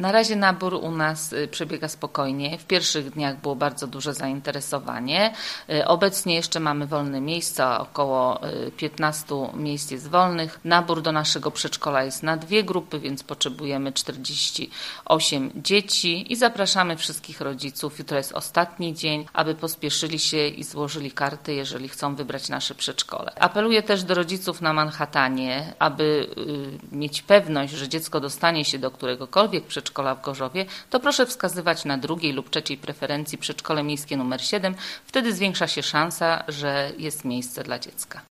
Na razie nabór u nas przebiega spokojnie. W pierwszych dniach było bardzo duże zainteresowanie. Obecnie jeszcze mamy wolne miejsca, około 15 miejsc jest wolnych. Nabór do naszego przedszkola jest na 2 grupy, więc potrzebujemy 48 dzieci i zapraszamy wszystkich rodziców. Jutro jest ostatni dzień, aby pospieszyli się i złożyli karty, jeżeli chcą wybrać nasze przedszkole. Apeluję też do rodziców na Manhattanie, aby mieć pewność, że dziecko dostanie się do któregokolwiek przedszkola w Gorzowie, to proszę wskazywać na 2. lub 3. preferencji przedszkole miejskie numer 7. Wtedy zwiększa się szansa, że jest miejsce dla dziecka.